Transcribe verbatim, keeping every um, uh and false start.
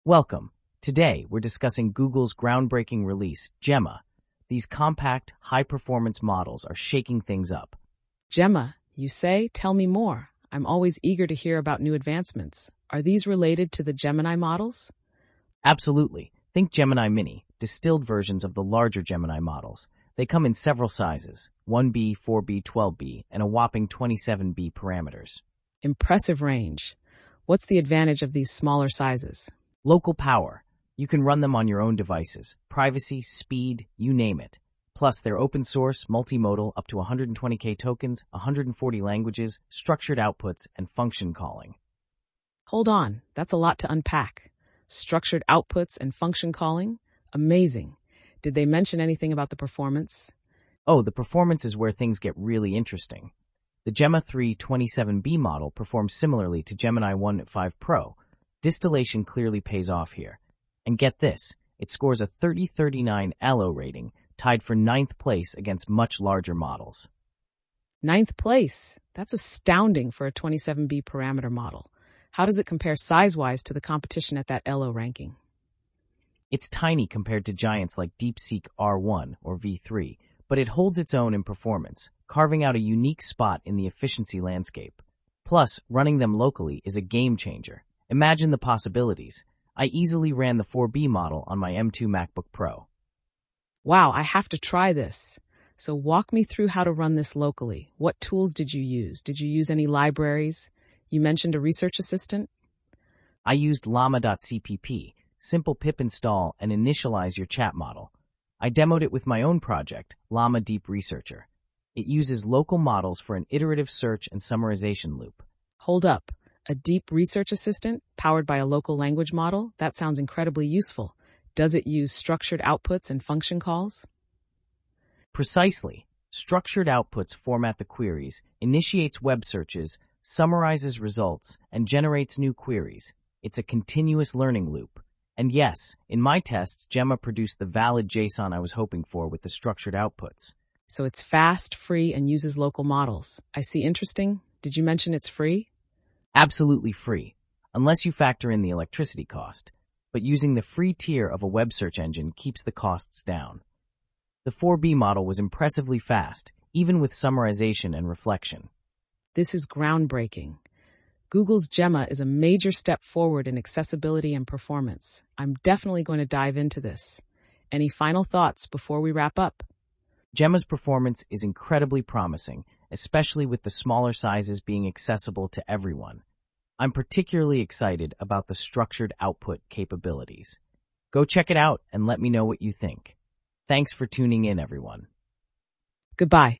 Welcome. Today, we're discussing Google's groundbreaking release, Gemma. These compact, high-performance models are shaking things up. Gemma, you say? Tell me more. I'm always eager to hear about new advancements. Are these related to the Gemini models? Absolutely. Think Gemini Mini, distilled versions of the larger Gemini models. They come in several sizes, one B, four B, twelve B, and a whopping twenty-seven B parameters. Impressive range. What's the advantage of these smaller sizes? Local power. You can run them on your own devices. Privacy, speed, you name it. Plus, they're open source, multimodal, up to one hundred twenty K tokens, one hundred forty languages, structured outputs, and function calling. Hold on, that's a lot to unpack. Structured outputs and function calling? Amazing. Did they mention anything about the performance? Oh, the performance is where things get really interesting. The Gemma three twenty-seven B model performs similarly to Gemini one point five Pro. Distillation clearly pays off here. And get this, it scores a thirty thirty-nine L O rating, tied for ninth place against much larger models. Ninth place? That's astounding for a twenty-seven B parameter model. How does it compare size-wise to the competition at that L O ranking? It's tiny compared to giants like DeepSeek R one or V three, but it holds its own in performance, carving out a unique spot in the efficiency landscape. Plus, running them locally is a game changer. Imagine the possibilities. I easily ran the four B model on my M two MacBook Pro. Wow, I have to try this. So walk me through how to run this locally. What tools did you use? Did you use any libraries? You mentioned a research assistant? I used llama.cpp, simple pip install and initialize your chat model. I demoed it with my own project, Llama Deep Researcher. It uses local models for an iterative search and summarization loop. Hold up. A deep research assistant powered by a local language model? That sounds incredibly useful. Does it use structured outputs and function calls? Precisely. Structured outputs format the queries, initiates web searches, summarizes results, and generates new queries. It's a continuous learning loop. And yes, in my tests, Gemma produced the valid JSON I was hoping for with the structured outputs. So it's fast, free, and uses local models. I see. Interesting. Did you mention it's free? Absolutely free, unless you factor in the electricity cost. But using the free tier of a web search engine keeps the costs down. The four B model was impressively fast, even with summarization and reflection. This is groundbreaking. Google's Gemma is a major step forward in accessibility and performance. I'm definitely going to dive into this. Any final thoughts before we wrap up? Gemma's performance is incredibly promising, especially with the smaller sizes being accessible to everyone. I'm particularly excited about the structured output capabilities. Go check it out and let me know what you think. Thanks for tuning in, everyone. Goodbye.